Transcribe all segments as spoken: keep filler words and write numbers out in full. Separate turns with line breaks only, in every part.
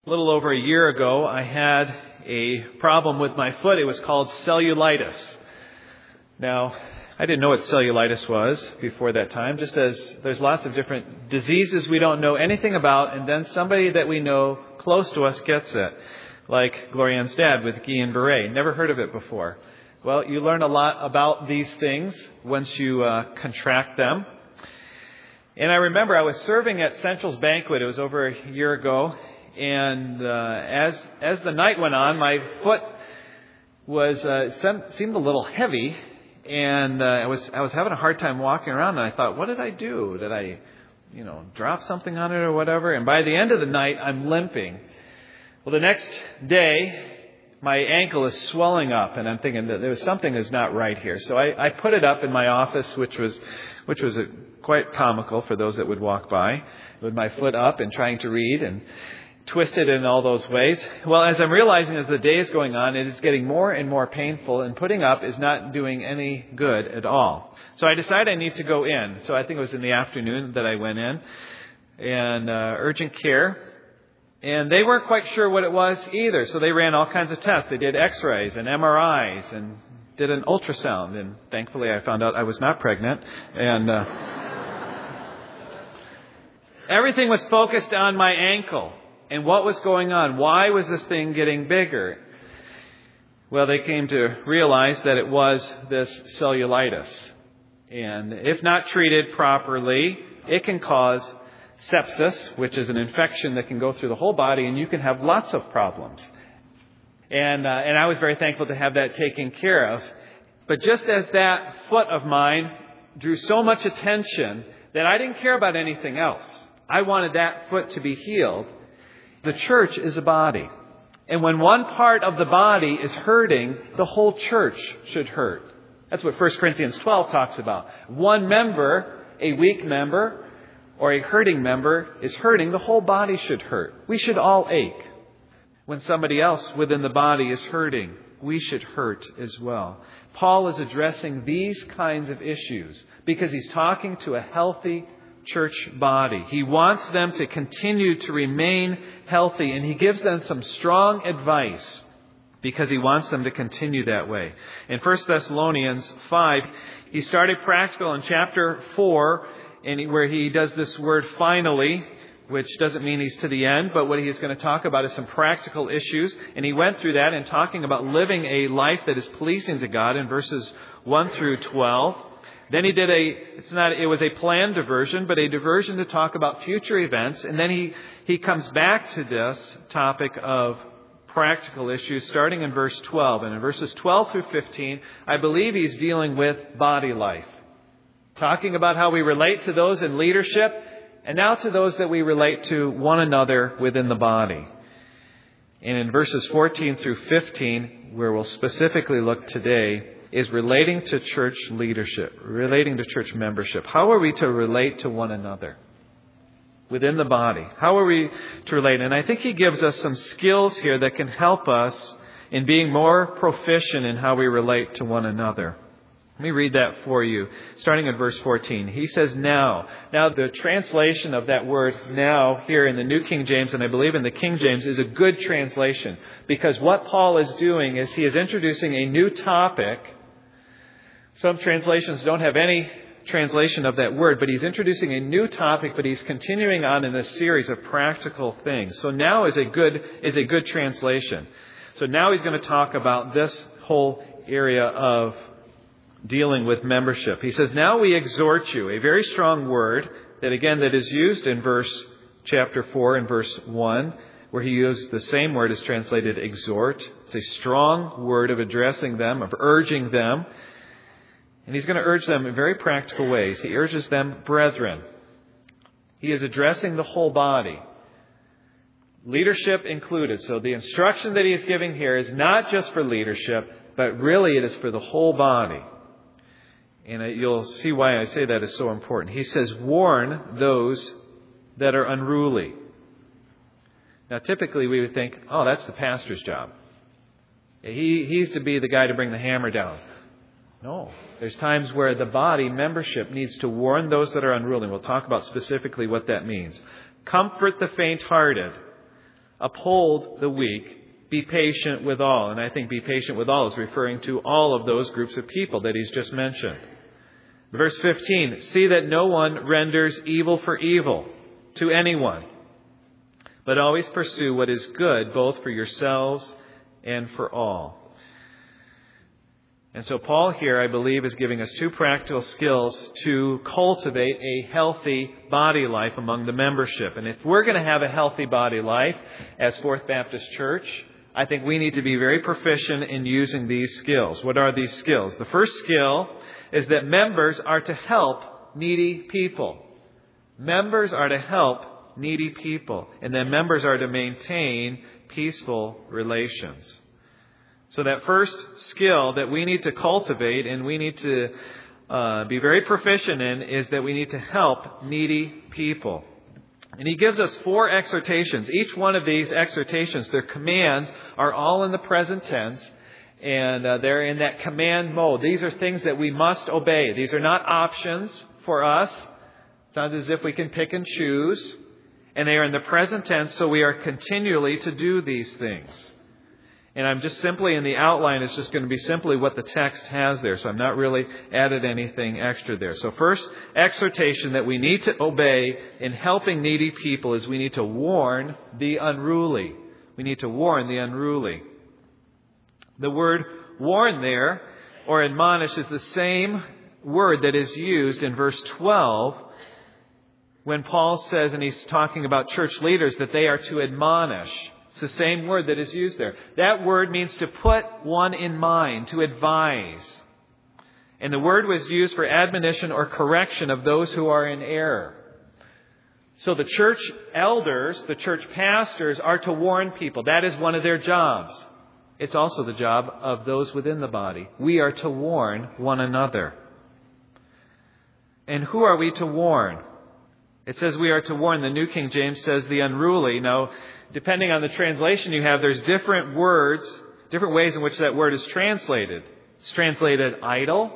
A little over a year ago, I had a problem with my foot. It was called cellulitis. Now, I didn't know what cellulitis was before that time, just as there's lots of different diseases we don't know anything about, and then somebody that we know close to us gets it, like Glorianne's dad with Guillain-Barré. Never heard of it before. Well, you learn a lot about these things once you uh, contract them. And I remember I was serving at Central's banquet. It was over a year ago. And uh, as as the night went on, my foot was uh, sem- seemed a little heavy, and uh, I was I was having a hard time walking around. And I thought, what did I do? Did I, you know, drop something on it or whatever? And by the end of the night, I'm limping. Well, the next day, my ankle is swelling up, and I'm thinking that there was something is not right here. So I, I put it up in my office, which was which was a, quite comical for those that would walk by, with my foot up and trying to read and twisted in all those ways. Well, as I'm realizing as the day is going on, it is getting more and more painful, and putting up is not doing any good at all. So I decided I need to go in. So I think it was in the afternoon that I went in, and uh, urgent care. And they weren't quite sure what it was either. So they ran all kinds of tests. They did x-rays and M R Is and did an ultrasound. And thankfully I found out I was not pregnant. And uh, everything was focused on my ankle. And what was going on? Why was this thing getting bigger? Well, they came to realize that it was this cellulitis. And if not treated properly, it can cause sepsis, which is an infection that can go through the whole body, and you can have lots of problems. And uh, and I was very thankful to have that taken care of. But just as that foot of mine drew so much attention that I didn't care about anything else, I wanted that foot to be healed. The church is a body. And when one part of the body is hurting, the whole church should hurt. That's what First Corinthians twelve talks about. One member, a weak member, or a hurting member is hurting, the whole body should hurt. We should all ache. When somebody else within the body is hurting, we should hurt as well. Paul is addressing these kinds of issues because he's talking to a healthy church body. He wants them to continue to remain healthy, and he gives them some strong advice because he wants them to continue that way. In First Thessalonians five, he started practical in chapter four, and where he does this word finally, which doesn't mean he's to the end, but what he's going to talk about is some practical issues. And he went through that in talking about living a life that is pleasing to God in verses one through twelve. Then he did a, it's not, it was a planned diversion, but a diversion to talk about future events. And then he, he comes back to this topic of practical issues starting in verse twelve. And in verses twelve through fifteen, I believe he's dealing with body life. Talking about how we relate to those in leadership, and now to those that we relate to one another within the body. And in verses fourteen through fifteen, where we'll specifically look today, is relating to church leadership, relating to church membership. How are we to relate to one another within the body? How are we to relate? And I think he gives us some skills here that can help us in being more proficient in how we relate to one another. Let me read that for you, starting at verse fourteen. He says, now. Now, the translation of that word now here in the New King James, and I believe in the King James, is a good translation. Because what Paul is doing is he is introducing a new topic. Some translations don't have any translation of that word, but he's introducing a new topic, but he's continuing on in this series of practical things. So now is a good, is a good translation. So now he's going to talk about this whole area of dealing with membership. He says, now we exhort you, a very strong word that again, that is used in verse chapter four and verse one, where he used the same word as translated exhort. It's a strong word of addressing them, of urging them. And he's going to urge them in very practical ways. He urges them, brethren. He is addressing the whole body, leadership included. So the instruction that he is giving here is not just for leadership, but really it is for the whole body. And you'll see why I say that is so important. He says, warn those that are unruly. Now, typically we would think, oh, that's the pastor's job. He, he's to be the guy to bring the hammer down. No. There's times where the body membership needs to warn those that are unruly. We'll talk about specifically what that means. Comfort the faint-hearted. uphold the weak, be patient with all. And I think be patient with all is referring to all of those groups of people that he's just mentioned. Verse fifteen, see that no one renders evil for evil to anyone, but always pursue what is good, both for yourselves and for all. And so Paul here, I believe, is giving us two practical skills to cultivate a healthy body life among the membership. And if we're going to have a healthy body life as Fourth Baptist Church, I think we need to be very proficient in using these skills. What are these skills? The first skill is that members are to help needy people. Members are to help needy people. And then members are to maintain peaceful relations. So that first skill that we need to cultivate and we need to uh, be very proficient in is that we need to help needy people. And he gives us four exhortations. Each one of these exhortations, their commands, are all in the present tense. And uh, they're in that command mode. These are things that we must obey. These are not options for us. It's not as if we can pick and choose. And they are in the present tense, so we are continually to do these things. And I'm just simply, in the outline, it's just going to be simply what the text has there. So I'm not really added anything extra there. So first exhortation that we need to obey in helping needy people is we need to warn the unruly. We need to warn the unruly. The word warn there, or admonish, is the same word that is used in verse twelve when Paul says, and he's talking about church leaders, that they are to admonish. It's the same word that is used there. That word means to put one in mind, to advise. And the word was used for admonition or correction of those who are in error. So the church elders, the church pastors, are to warn people. That is one of their jobs. It's also the job of those within the body. We are to warn one another. And who are we to warn? It says we are to warn. The New King James says the unruly. Now, depending on the translation you have, there's different words, different ways in which that word is translated. It's translated idle,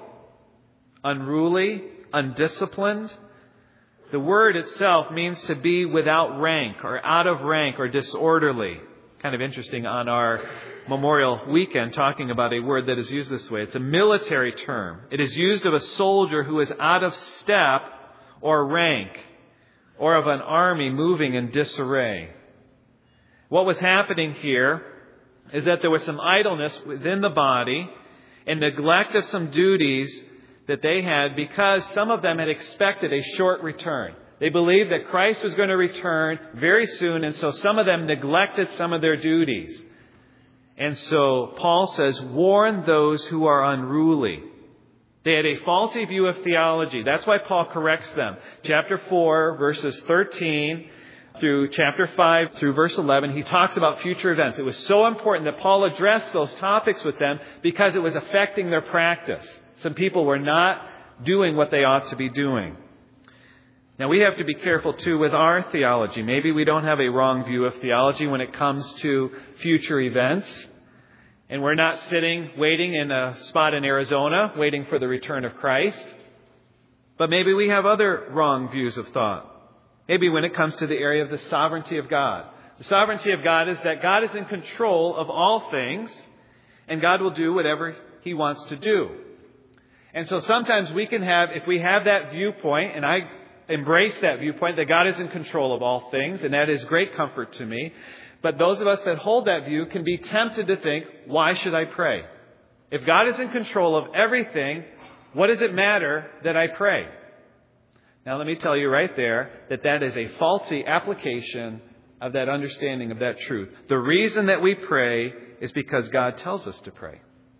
unruly, undisciplined. The word itself means to be without rank or out of rank or disorderly. Kind of interesting on our Memorial Weekend talking about a word that is used this way. It's a military term. It is used of a soldier who is out of step or rank, or of an army moving in disarray. What was happening here is that there was some idleness within the body and neglect of some duties that they had because some of them had expected a short return. They believed that Christ was going to return very soon, and so some of them neglected some of their duties. And so Paul says, warn those who are unruly. They had a faulty view of theology. That's why Paul corrects them. Chapter four, verses thirteen through chapter five through verse eleven, he talks about future events. It was so important that Paul addressed those topics with them because it was affecting their practice. Some people were not doing what they ought to be doing. Now, we have to be careful, too, with our theology. Maybe we don't have a wrong view of theology when it comes to future events. And we're not sitting, waiting in a spot in Arizona, waiting for the return of Christ. But maybe we have other wrong views of thought. Maybe when it comes to the area of the sovereignty of God. The sovereignty of God is that God is in control of all things, and God will do whatever He wants to do. And so sometimes we can have, if we have that viewpoint, and I embrace that viewpoint, that God is in control of all things, and that is great comfort to me. But those of us that hold that view can be tempted to think, why should I pray? If God is in control of everything, what does it matter that I pray? Now let me tell you right there that that is a faulty application of that understanding of that truth. The reason that we pray is because God tells us to pray.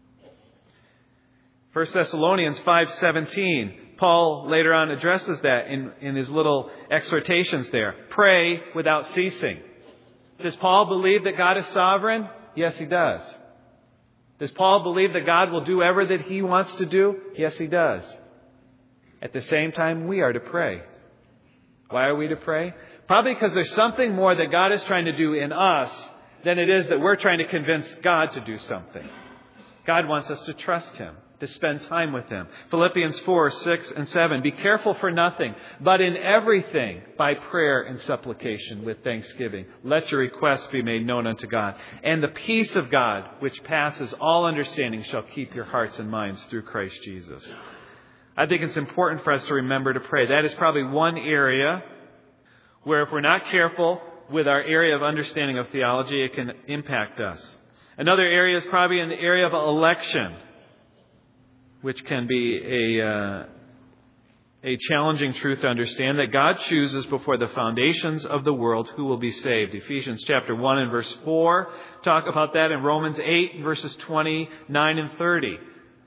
First Thessalonians five seventeen. Paul later on addresses that in, in his little exhortations there. Pray without ceasing. Does Paul believe that God is sovereign? Yes, he does. Does Paul believe that God will do whatever that He wants to do? Yes, he does. At the same time, we are to pray. Why are we to pray? Probably because there's something more that God is trying to do in us than it is that we're trying to convince God to do something. God wants us to trust Him. to spend time with Him. Philippians four, six, and seven. Be careful for nothing, but in everything, by prayer and supplication with thanksgiving, let your requests be made known unto God. And the peace of God, which passes all understanding, shall keep your hearts and minds through Christ Jesus. I think it's important for us to remember to pray. That is probably one area where if we're not careful with our area of understanding of theology, it can impact us. Another area is probably in the area of election, which can be a, uh, a challenging truth to understand, that God chooses before the foundations of the world who will be saved. Ephesians chapter one and verse four talk about that, in Romans eight verses twenty-nine and thirty.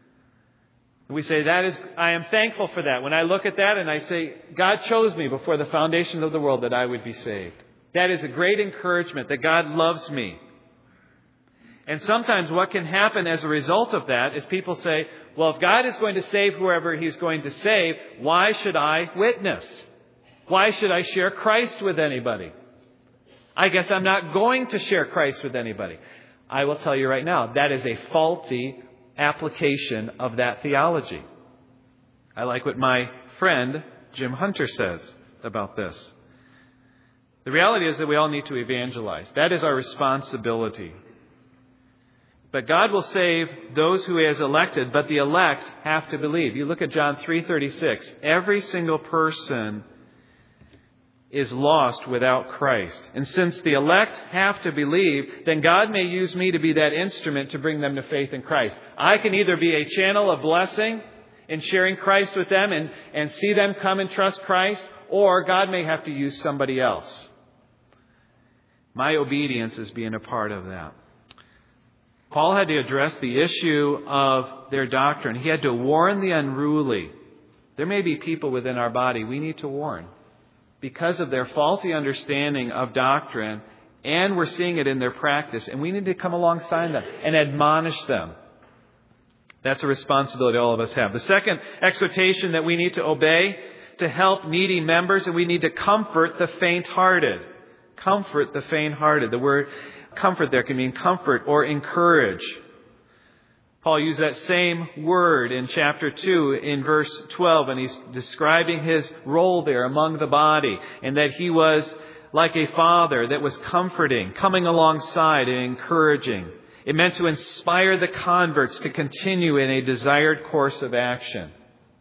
We say, that is, I am thankful for that. When I look at that and I say, God chose me before the foundations of the world that I would be saved. That is a great encouragement that God loves me. And sometimes what can happen as a result of that is people say, well, if God is going to save whoever He's going to save, why should I witness? Why should I share Christ with anybody? I guess I'm not going to share Christ with anybody. I will tell you right now, that is a faulty application of that theology. I like what my friend Jim Hunter says about this. The reality is that we all need to evangelize. That is our responsibility. But God will save those who He has elected, but the elect have to believe. You look at John three thirty-six. Every single person is lost without Christ. And since the elect have to believe, then God may use me to be that instrument to bring them to faith in Christ. I can either be a channel of blessing in sharing Christ with them and, and see them come and trust Christ, or God may have to use somebody else. My obedience is being a part of that. Paul had to address the issue of their doctrine. He had to warn the unruly. There may be people within our body we need to warn because of their faulty understanding of doctrine, and we're seeing it in their practice, and we need to come alongside them and admonish them. That's a responsibility all of us have. The second exhortation that we need to obey to help needy members, and we need to comfort the faint-hearted. Comfort the faint-hearted. The word comfort there can mean comfort or encourage. Paul used that same word in chapter two in verse twelve, and he's describing his role there among the body, and that he was like a father that was comforting, coming alongside and encouraging. It meant to inspire the converts to continue in a desired course of action.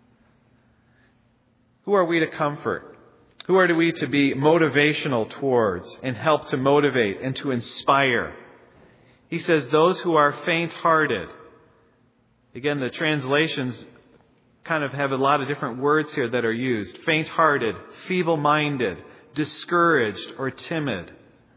Who are we to comfort? Who are we to be motivational towards and help to motivate and to inspire? He says those who are faint-hearted. Again, the translations kind of have a lot of different words here that are used. Faint-hearted, feeble-minded, discouraged, or timid.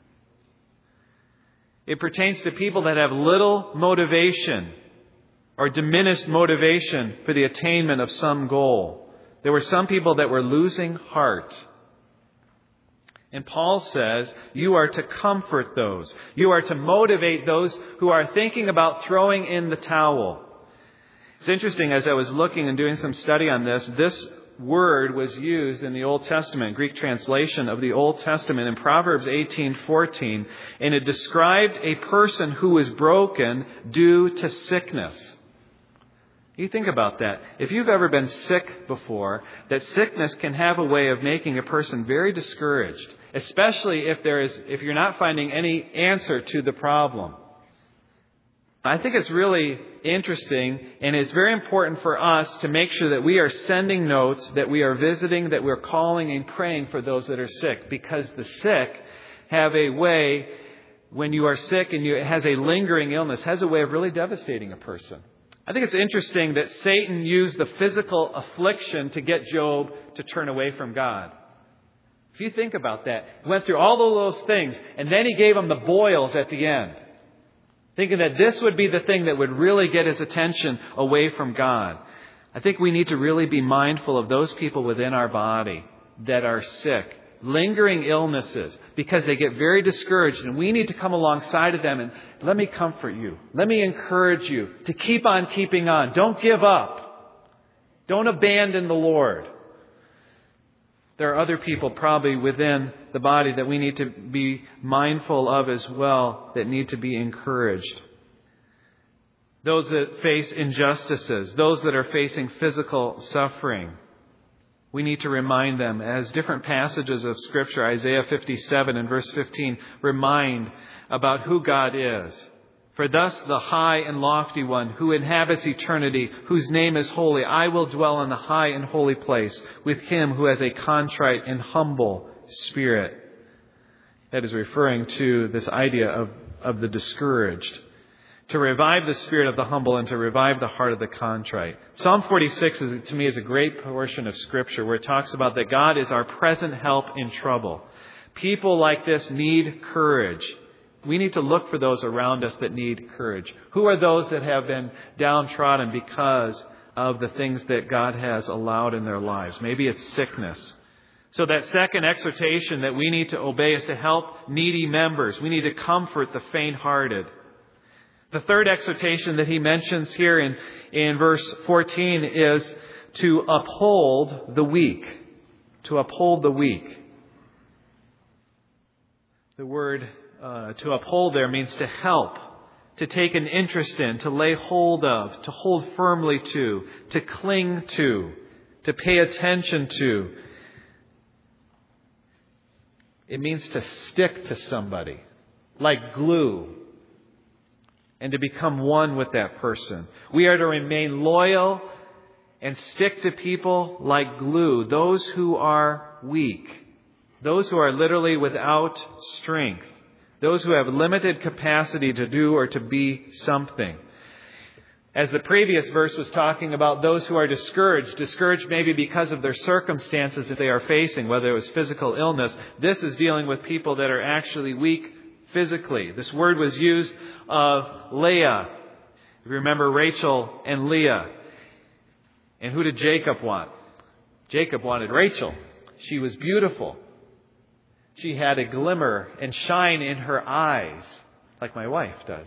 It pertains to people that have little motivation or diminished motivation for the attainment of some goal. There were some people that were losing heart. And Paul says, you are to comfort those. You are to motivate those who are thinking about throwing in the towel. It's interesting, as I was looking and doing some study on this, this word was used in the Old Testament, Greek translation of the Old Testament in Proverbs eighteen fourteen, and it described a person who was broken due to sickness. You think about that. If you've ever been sick before, that sickness can have a way of making a person very discouraged, especially if there is, if you're not finding any answer to the problem. I think it's really interesting, and it's very important for us to make sure that we are sending notes, that we are visiting, that we're calling and praying for those that are sick, because the sick have a way, when you are sick and you, it has a lingering illness, has a way of really devastating a person. I think it's interesting that Satan used the physical affliction to get Job to turn away from God. If you think about that, he went through all of those things, and then he gave him the boils at the end, thinking that this would be the thing that would really get his attention away from God. I think we need to really be mindful of those people within our body that are sick, lingering illnesses, because they get very discouraged, and we need to come alongside of them and let me comfort you. Let me encourage you to keep on keeping on. Don't give up. Don't abandon the Lord. There are other people probably within the body that we need to be mindful of as well, that need to be encouraged. those that face injustices, those that are facing physical suffering. We need to remind them, as different passages of Scripture, Isaiah fifty-seven and verse fifteen, remind about who God is. For thus the high and lofty one who inhabits eternity, whose name is holy, I will dwell in the high and holy place with him who has a contrite and humble spirit. That is referring to this idea of, of the discouraged. To revive the spirit of the humble and to revive the heart of the contrite. Psalm forty-six is, to me, is a great portion of Scripture where it talks about that God is our present help in trouble. People like this need courage. We need to look for those around us that need courage. Who are those that have been downtrodden because of the things that God has allowed in their lives? Maybe it's sickness. So that second exhortation that we need to obey is to help needy members. We need to comfort the faint-hearted. The third exhortation that he mentions here in, in verse fourteen is to uphold the weak. To uphold the weak. The word uh, to uphold there means to help, to take an interest in, to lay hold of, to hold firmly to, to cling to, to pay attention to. It means to stick to somebody, like glue, and to become one with that person. We are to remain loyal and stick to people like glue, those who are weak, those who are literally without strength, those who have limited capacity to do or to be something. As the previous verse was talking about those who are discouraged, discouraged maybe because of their circumstances that they are facing, whether it was physical illness, this is dealing with people that are actually weak physically. This word was used of Leah. If you remember Rachel and Leah. And who did Jacob want? Jacob wanted Rachel. She was beautiful. She had a glimmer and shine in her eyes, like my wife does.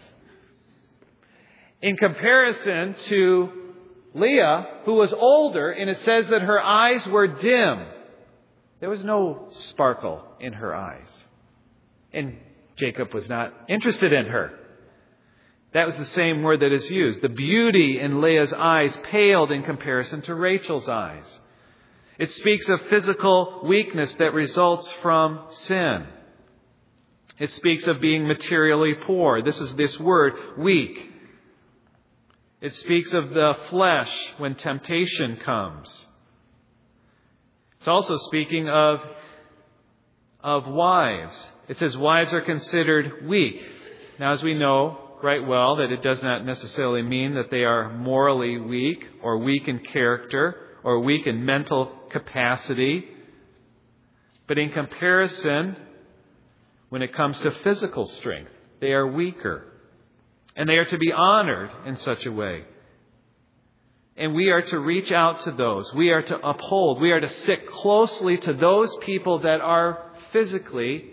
In comparison to Leah, who was older, and it says that her eyes were dim. There was no sparkle in her eyes. And Jacob was not interested in her. That was the same word that is used. The beauty in Leah's eyes paled in comparison to Rachel's eyes. It speaks of physical weakness that results from sin. It speaks of being materially poor. This is this word, weak. It speaks of the flesh when temptation comes. It's also speaking of, of wives. It says wives are considered weak. Now, as we know right well, that it does not necessarily mean that they are morally weak or weak in character or weak in mental capacity. But in comparison, when it comes to physical strength, they are weaker. And they are to be honored in such a way. And we are to reach out to those. We are to uphold. We are to stick closely to those people that are physically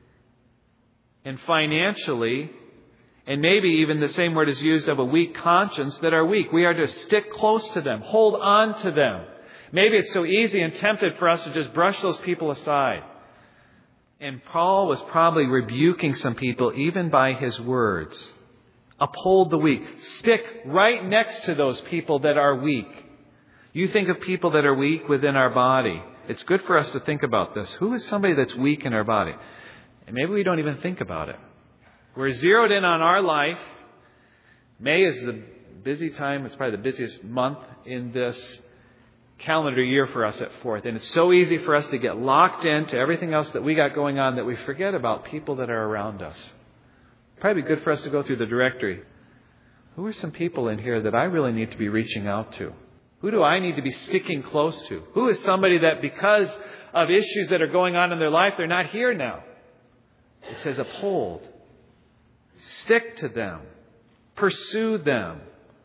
and financially, and maybe even the same word is used of a weak conscience, that are weak. We are to stick close to them, hold on to them. Maybe it's so easy and tempted for us to just brush those people aside. And Paul was probably rebuking some people even by his words. Uphold the weak. Stick right next to those people that are weak. You think of people that are weak within our body. It's good for us to think about this. Who is somebody that's weak in our body? And maybe we don't even think about it. We're zeroed in on our life. May is the busy time. It's probably the busiest month in this calendar year for us at Fourth. And it's so easy for us to get locked into everything else that we got going on that we forget about people that are around us. Probably good for us to go through the directory. Who are some people in here that I really need to be reaching out to? Who do I need to be sticking close to? Who is somebody that because of issues that are going on in their life, they're not here now? It says uphold. Stick to them. Pursue them.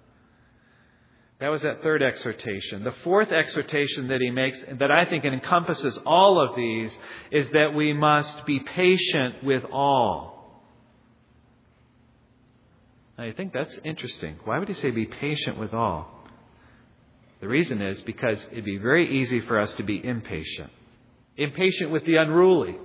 That was that third exhortation. The fourth exhortation that he makes, that I think encompasses all of these, is that we must be patient with all. Now, you think that's interesting. Why would he say be patient with all? The reason is because it'd be very easy for us to be impatient. Impatient with the unruly.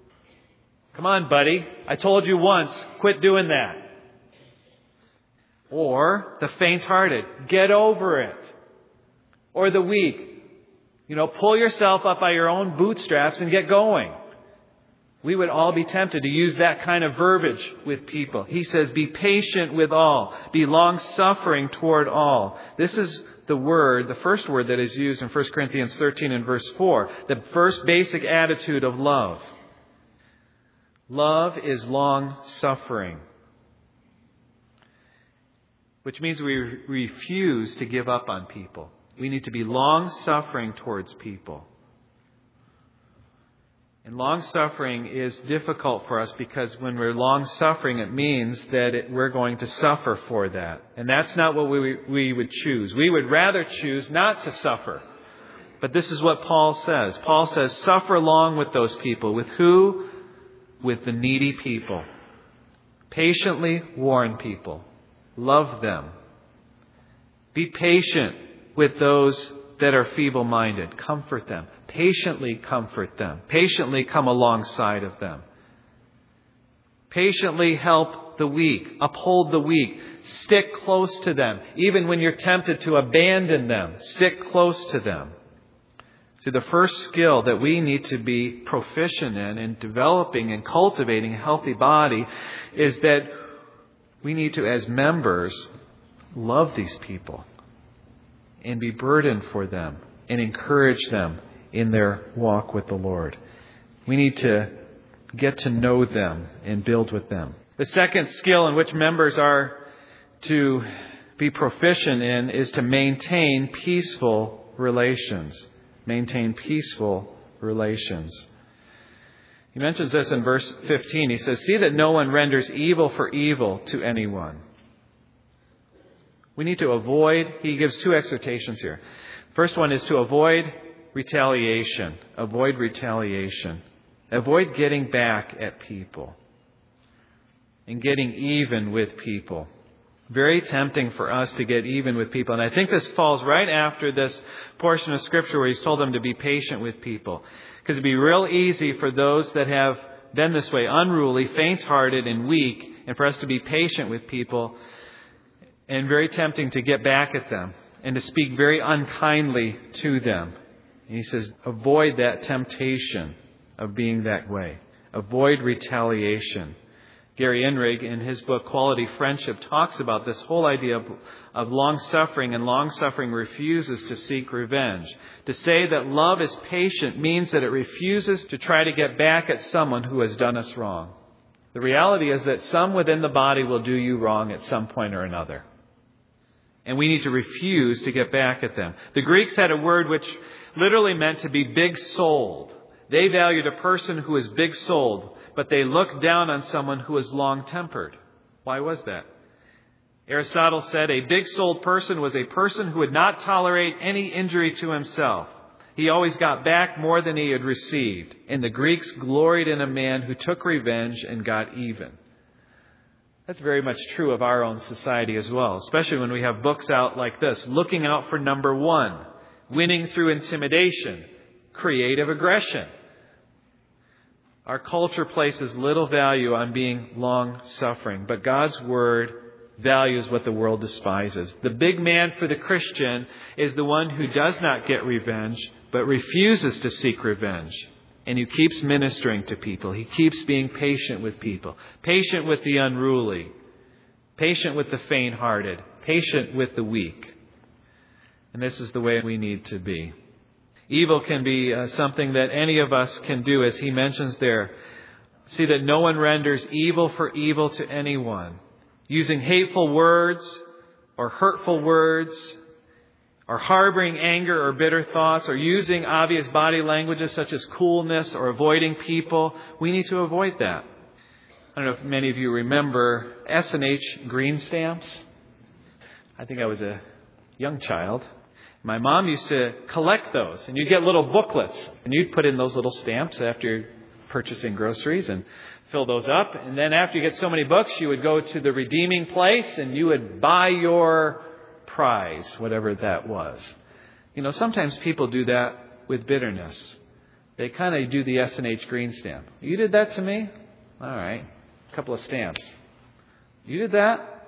Come on, buddy. I told you once, quit doing that. Or the faint-hearted, get over it. Or the weak, you know, pull yourself up by your own bootstraps and get going. We would all be tempted to use that kind of verbiage with people. He says, be patient with all. Be long-suffering toward all. This is the word, the first word that is used in First Corinthians thirteen and verse four. The first basic attitude of love. Love is long-suffering. Which means we refuse to give up on people. We need to be long-suffering towards people. And long-suffering is difficult for us because when we're long-suffering, it means that it, we're going to suffer for that. And that's not what we, we would choose. We would rather choose not to suffer. But this is what Paul says. Paul says, suffer long with those people. With who? With the needy people. Patiently warn people. Love them. Be patient with those that are feeble-minded. Comfort them. Patiently comfort them. Patiently come alongside of them. Patiently help the weak. Uphold the weak. Stick close to them. Even when you're tempted to abandon them, stick close to them. So the first skill that we need to be proficient in, in developing and cultivating a healthy body, is that we need to, as members, love these people and be burdened for them and encourage them in their walk with the Lord. We need to get to know them and build with them. The second skill in which members are to be proficient in is to maintain peaceful relations. Maintain peaceful relations. He mentions this in verse fifteen. He says, see that no one renders evil for evil to anyone. We need to avoid, he gives two exhortations here. First one is to avoid retaliation. Avoid retaliation. Avoid getting back at people and getting even with people. Very tempting for us to get even with people. And I think this falls right after this portion of Scripture where he's told them to be patient with people. Because it'd be real easy for those that have been this way, unruly, faint-hearted, and weak, and for us to be patient with people, and very tempting to get back at them and to speak very unkindly to them. And he says, avoid that temptation of being that way. Avoid retaliation. Gary Enrig, in his book Quality Friendship, talks about this whole idea of, of long-suffering, and long-suffering refuses to seek revenge. To say that love is patient means that it refuses to try to get back at someone who has done us wrong. The reality is that some within the body will do you wrong at some point or another. And we need to refuse to get back at them. The Greeks had a word which literally meant to be big-souled. They valued a person who is big-souled, but they looked down on someone who is long-tempered. Why was that? Aristotle said a big-souled person was a person who would not tolerate any injury to himself. He always got back more than he had received. And the Greeks gloried in a man who took revenge and got even. That's very much true of our own society as well, especially when we have books out like this, looking out for number one, winning through intimidation, creative aggression. Our culture places little value on being long-suffering, but God's Word values what the world despises. The big man for the Christian is the one who does not get revenge, but refuses to seek revenge. And he keeps ministering to people. He keeps being patient with people. Patient with the unruly. Patient with the faint-hearted. Patient with the weak. And this is the way we need to be. Evil can be uh, something that any of us can do, as he mentions there. See that no one renders evil for evil to anyone. Using hateful words or hurtful words, or harboring anger or bitter thoughts, or using obvious body languages such as coolness or avoiding people. We need to avoid that. I don't know if many of you remember S and H green stamps. I think I was a young child. My mom used to collect those, and you'd get little booklets, and you'd put in those little stamps after you're purchasing groceries and fill those up. And then after you get so many books, you would go to the redeeming place and you would buy your prize, whatever that was. You know, sometimes people do that with bitterness. They kind of do the S and H green stamp. You did that to me? All right. A couple of stamps. You did that?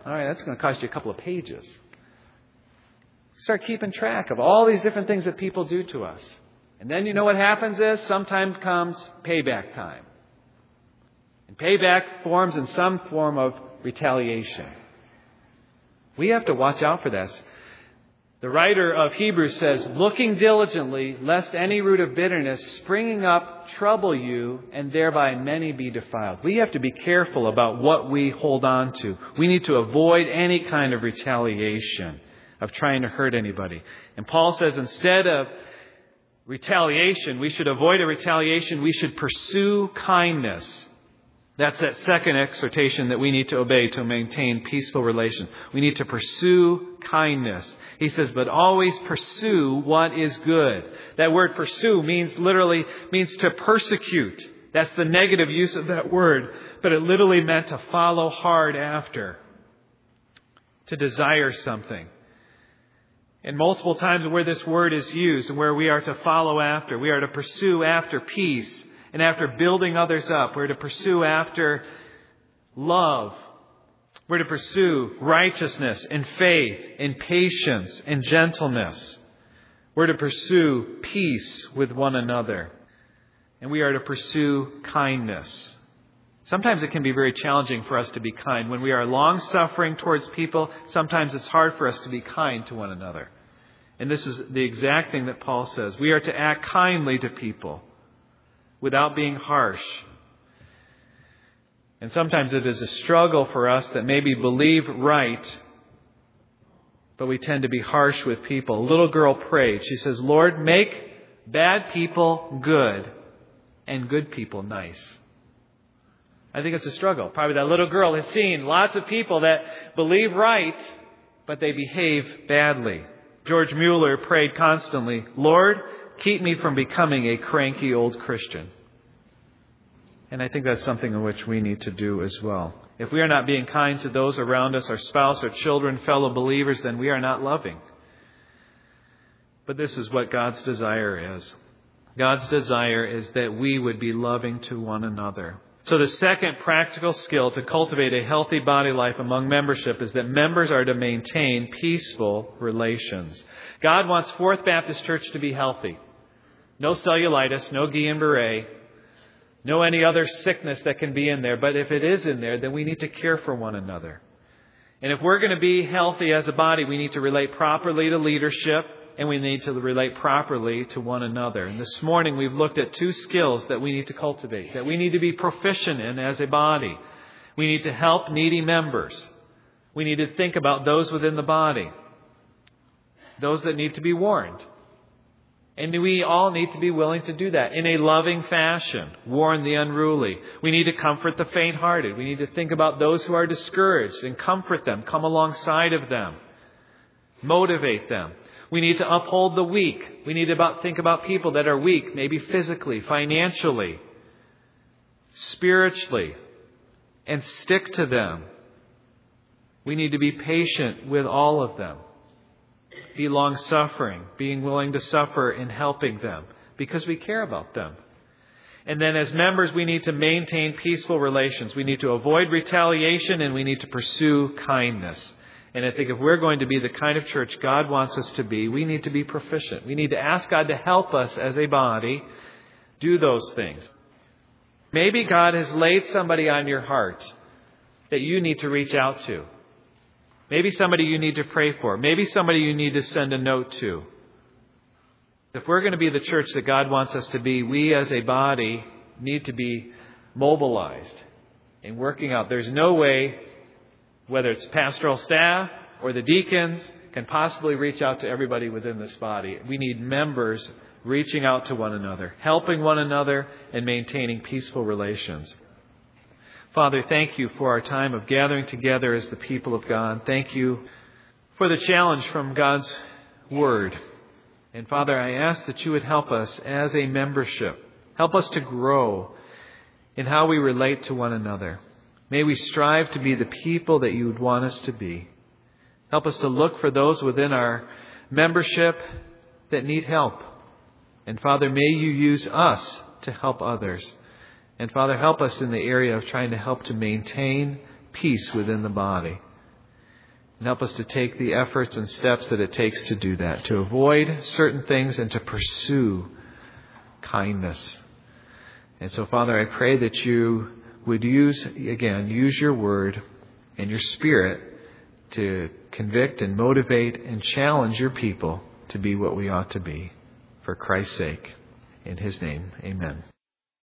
All right, that's going to cost you a couple of pages. Start keeping track of all these different things that people do to us. And then you know what happens is sometimes comes payback time. And payback forms in some form of retaliation. We have to watch out for this. The writer of Hebrews says, looking diligently, lest any root of bitterness springing up trouble you, and thereby many be defiled. We have to be careful about what we hold on to. We need to avoid any kind of retaliation, of trying to hurt anybody. And Paul says instead of retaliation, we should avoid a retaliation. We should pursue kindness. That's that second exhortation that we need to obey to maintain peaceful relations. We need to pursue kindness. He says, but always pursue what is good. That word pursue means literally means to persecute. That's the negative use of that word. But it literally meant to follow hard after. To desire something. And multiple times where this word is used and where we are to follow after. We are to pursue after peace. And after building others up, we're to pursue after love. We're to pursue righteousness and faith and patience and gentleness. We're to pursue peace with one another. And we are to pursue kindness. Sometimes it can be very challenging for us to be kind. When we are long-suffering towards people, sometimes it's hard for us to be kind to one another. And this is the exact thing that Paul says. We are to act kindly to people, without being harsh. And sometimes it is a struggle for us that maybe believe right, but we tend to be harsh with people. A little girl prayed. She says, Lord, make bad people good and good people nice. I think it's a struggle. Probably that little girl has seen lots of people that believe right, but they behave badly. George Mueller prayed constantly, Lord, keep me from becoming a cranky old Christian. And I think that's something in which we need to do as well. If we are not being kind to those around us, our spouse, our children, fellow believers, then we are not loving. But this is what God's desire is. God's desire is that we would be loving to one another. So the second practical skill to cultivate a healthy body life among membership is that members are to maintain peaceful relations. God wants Fourth Baptist Church to be healthy. No cellulitis, no Guillain-Barré, no any other sickness that can be in there. But if it is in there, then we need to care for one another. And if we're going to be healthy as a body, we need to relate properly to leadership, and we need to relate properly to one another. And this morning we've looked at two skills that we need to cultivate, that we need to be proficient in as a body. We need to help needy members. We need to think about those within the body, those that need to be warned. And we all need to be willing to do that in a loving fashion. Warn the unruly. We need to comfort the faint-hearted. We need to think about those who are discouraged and comfort them, come alongside of them, motivate them. We need to uphold the weak. We need to about, think about people that are weak, maybe physically, financially, spiritually, and stick to them. We need to be patient with all of them. Be long-suffering, being willing to suffer in helping them because we care about them. And then as members, we need to maintain peaceful relations. We need to avoid retaliation and we need to pursue kindness. And I think if we're going to be the kind of church God wants us to be, we need to be proficient. We need to ask God to help us as a body do those things. Maybe God has laid somebody on your heart that you need to reach out to. Maybe somebody you need to pray for. Maybe somebody you need to send a note to. If we're going to be the church that God wants us to be, we as a body need to be mobilized and working out. There's no way, whether it's pastoral staff or the deacons, can possibly reach out to everybody within this body. We need members reaching out to one another, helping one another, and maintaining peaceful relations. Father, thank you for our time of gathering together as the people of God. Thank you for the challenge from God's Word. And Father, I ask that you would help us as a membership. Help us to grow in how we relate to one another. May we strive to be the people that you would want us to be. Help us to look for those within our membership that need help. And Father, may you use us to help others. And Father, help us in the area of trying to help to maintain peace within the body. And help us to take the efforts and steps that it takes to do that, to avoid certain things and to pursue kindness. And so, Father, I pray that you would use, again, use your word and your Spirit to convict and motivate and challenge your people to be what we ought to be. For Christ's sake. In his name, amen.